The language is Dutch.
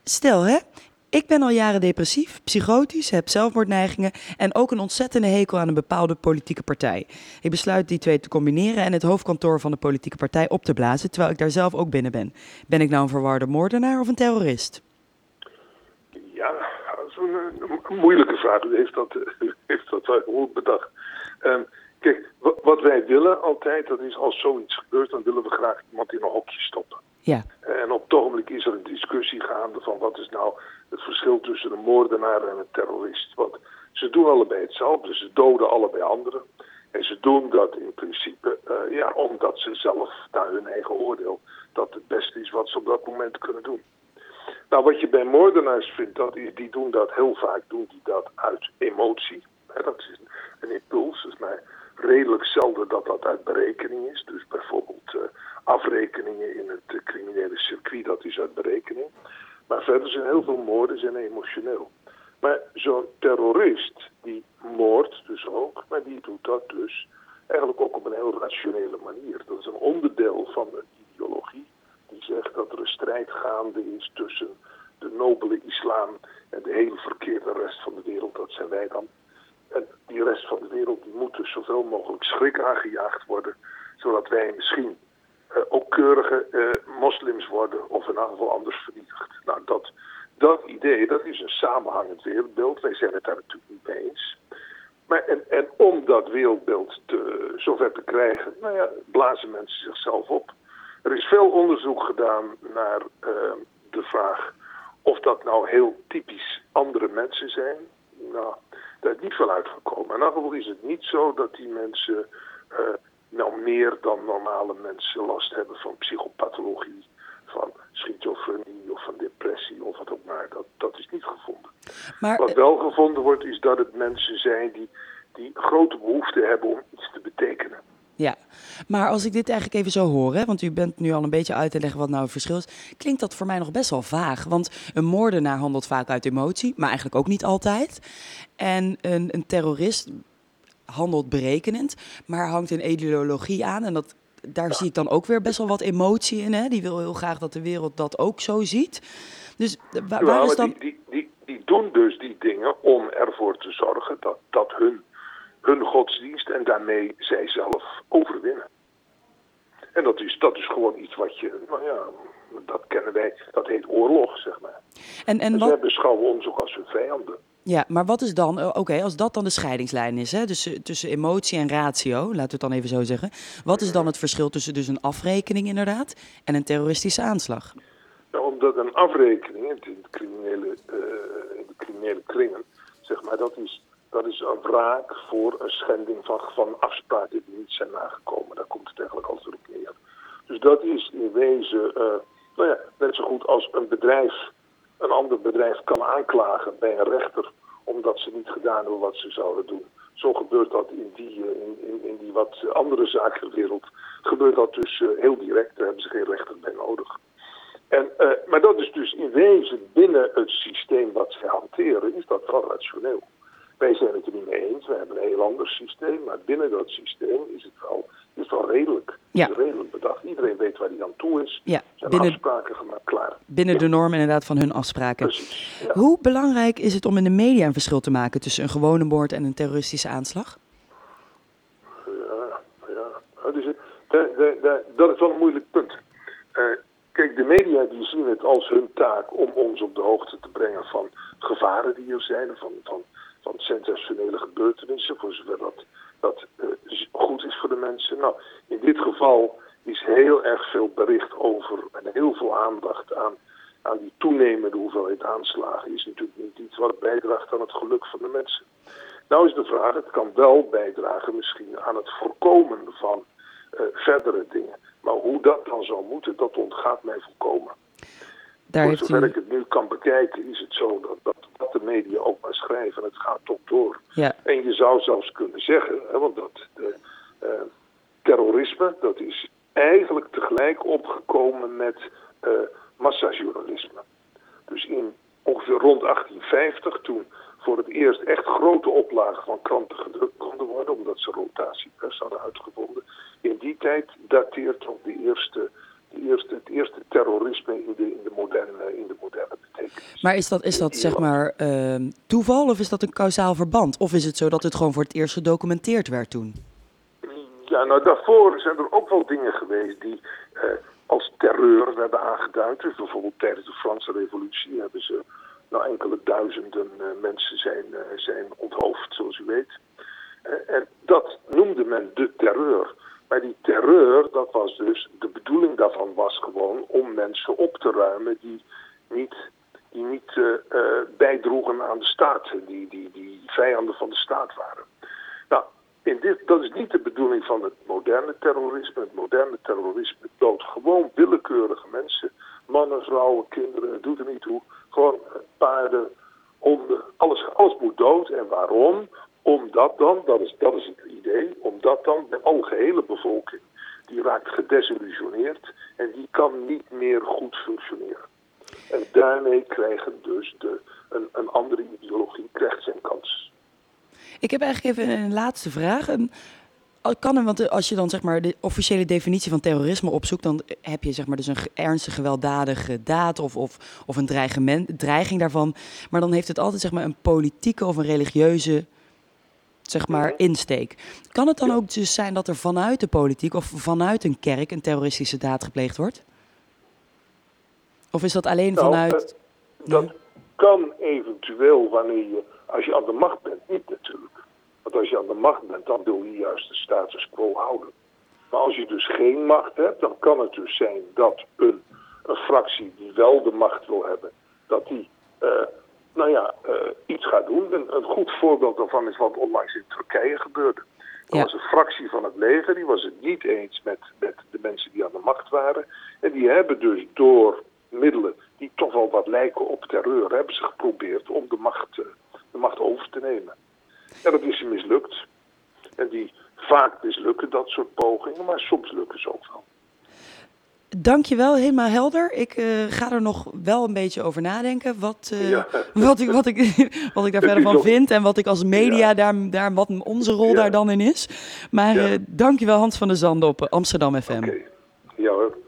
Stel hè, ik ben al jaren depressief, psychotisch, heb zelfmoordneigingen en ook een ontzettende hekel aan een bepaalde politieke partij. Ik besluit die twee te combineren en het hoofdkantoor van de politieke partij op te blazen, terwijl ik daar zelf ook binnen ben. Ben ik nou een verwarde moordenaar of een terrorist? Ja, dat is een moeilijke vraag. U heeft dat wel goed bedacht. Kijk, wat wij willen altijd, dat is als zoiets gebeurt, dan willen we graag iemand in een hokje stoppen. Ja, En op het ogenblik is er een discussie gaande van wat is nou het verschil tussen een moordenaar en een terrorist. Want ze doen allebei hetzelfde, ze doden allebei anderen. En ze doen dat in principe omdat ze zelf, naar hun eigen oordeel, dat het beste is wat ze op dat moment kunnen doen. Nou, wat je bij moordenaars vindt, die doen dat heel vaak uit emotie. Dat is een impuls, dus maar redelijk zelden dat dat uit berekening is. Dus bijvoorbeeld afrekeningen in het criminele circuit, dat is uit berekening. Maar verder zijn heel veel moorden zijn emotioneel. Maar zo'n terrorist, die moordt dus ook, maar die doet dat dus eigenlijk ook op een heel rationele manier. Dat is een onderdeel van een ideologie die zegt dat er een strijd gaande is tussen de nobele islam en de hele verkeerde rest van de wereld. Dat zijn wij dan. En die rest van de wereld die moet dus zoveel mogelijk schrik aangejaagd worden, zodat wij misschien ook keurige moslims worden of in ieder geval anders vernietigd. Nou, dat idee, dat is een samenhangend wereldbeeld. Wij zijn het daar natuurlijk niet mee eens. Maar en om dat wereldbeeld zover te krijgen, blazen mensen zichzelf op. Er is veel onderzoek gedaan naar de vraag of dat nou heel typisch andere mensen zijn. Nou, daar is niet van uitgekomen. In elk geval is het niet zo dat die mensen meer dan normale mensen last hebben van psychopathologie, van schizofrenie of van depressie of wat ook maar. Dat is niet gevonden. maar Wat wel gevonden wordt is dat het mensen zijn die grote behoefte hebben om iets te betekenen. ja, maar als ik dit eigenlijk even zo hoor, hè, want u bent nu al een beetje uit te leggen wat nou het verschil is, klinkt dat voor mij nog best wel vaag. Want een moordenaar handelt vaak uit emotie, maar eigenlijk ook niet altijd. En een terrorist handelt berekenend, maar hangt een ideologie aan. En daar zie ik dan ook weer best wel wat emotie in. Hè? Die wil heel graag dat de wereld dat ook zo ziet. Dus waar is dan... Die doen dus die dingen om ervoor te zorgen dat hun godsdienst en daarmee zij zelf overwinnen. En dat is gewoon iets wat dat kennen wij, dat heet oorlog, zeg maar. En zij beschouwen ons ook als hun vijanden. Ja, maar wat is dan, oké, als dat dan de scheidingslijn is, hè, dus tussen emotie en ratio, laten we het dan even zo zeggen. Wat is dan het verschil tussen dus een afrekening inderdaad en een terroristische aanslag? Nou, omdat een afrekening in de criminele kringen, zeg maar, dat is een wraak voor een schending van afspraken die niet zijn nagekomen. Daar komt het eigenlijk altijd op neer. Dus dat is in wezen, net zo goed als een ander bedrijf kan aanklagen bij een rechter omdat ze niet gedaan hebben wat ze zouden doen. Zo gebeurt dat in die wat andere zakenwereld. Gebeurt dat dus heel direct, daar hebben ze geen rechter bij nodig. Maar dat is dus in wezen binnen het systeem wat ze hanteren, is dat wel rationeel. Wij zijn het er niet mee eens, we hebben een heel ander systeem, maar binnen dat systeem is het wel redelijk. Ja. Het is redelijk bedacht. Iedereen weet waar hij aan toe is. Ja, Er zijn afspraken gemaakt, klaar. Binnen de norm inderdaad van hun afspraken. Precies. Ja. Hoe belangrijk is het om in de media een verschil te maken tussen een gewone moord en een terroristische aanslag? Dat is wel een moeilijk punt. Kijk, de media die zien het als hun taak om ons op de hoogte te brengen van gevaren die er zijn, van sensationele gebeurtenissen, voor zover dat goed is voor de mensen. Nou, in dit geval is heel erg veel bericht over en heel veel aandacht aan die toenemende hoeveelheid aanslagen. Is natuurlijk niet iets wat bijdraagt aan het geluk van de mensen. Nou is de vraag, het kan wel bijdragen misschien aan het voorkomen van verdere dingen. Maar hoe dat dan zou moeten, dat ontgaat mij volkomen. Voor zover ik het nu kan bekijken, is het zo dat de media ook maar schrijven. Het gaat toch door. Ja. En je zou zelfs kunnen zeggen, want terrorisme, dat is eigenlijk tegelijk opgekomen met massajournalisme. Dus in ongeveer rond 1850, toen voor het eerst echt grote oplagen van kranten gedrukt konden worden, omdat ze rotatiepers hadden uitgevonden. In die tijd dateert ook de eerste het eerste terrorisme in de moderne betekenis. Maar is dat zeg maar toeval of is dat een kausaal verband? Of is het zo dat het gewoon voor het eerst gedocumenteerd werd toen? Ja, nou daarvoor zijn er ook wel dingen geweest die als terreur werden aangeduid. Dus bijvoorbeeld tijdens de Franse Revolutie hebben ze enkele duizenden mensen zijn onthoofd, zoals u weet. En dat noemde men de terreur. Maar die terreur, dat was dus, de bedoeling daarvan was gewoon om mensen op te ruimen die niet bijdroegen aan de staat, die vijanden van de staat waren. Nou, dat is niet de bedoeling van het moderne terrorisme. Het moderne terrorisme doodt gewoon willekeurige mensen. Mannen, vrouwen, kinderen, het doet er niet toe. Gewoon paarden, honden, alles moet dood. En waarom? Omdat dan, dat is het idee, omdat dan de algehele bevolking, die raakt gedesillusioneerd en die kan niet meer goed functioneren. En daarmee krijgen dus een andere ideologie krijgt zijn kans. Ik heb eigenlijk even een laatste vraag. Want als je dan zeg maar de officiële definitie van terrorisme opzoekt, dan heb je zeg maar dus een ernstige gewelddadige daad of een dreiging daarvan. Maar dan heeft het altijd zeg maar een politieke of een religieuze zeg maar insteek. Kan het dan ook dus zijn dat er vanuit de politiek of vanuit een kerk een terroristische daad gepleegd wordt? Of is dat alleen vanuit... Dat kan eventueel als je aan de macht bent, niet natuurlijk. Want als je aan de macht bent, dan wil je juist de status quo houden. Maar als je dus geen macht hebt, dan kan het dus zijn dat een fractie die wel de macht wil hebben, dat die iets gaat doen. Een goed voorbeeld daarvan is wat onlangs in Turkije gebeurde. Er was een fractie van het leger, die was het niet eens met de mensen die aan de macht waren. En die hebben dus door middelen die toch wel wat lijken op terreur, hebben ze geprobeerd om de macht over te nemen. En dat is ze mislukt. En vaak mislukken dat soort pogingen, maar soms lukken ze ook wel. Dankjewel, helemaal helder. Ik ga er nog wel een beetje over nadenken wat ik daar verder van vind en wat ik als media daar wat onze rol daar dan in is. Maar dankjewel Hans van der Zanden op Amsterdam FM. Okay. Ja hoor.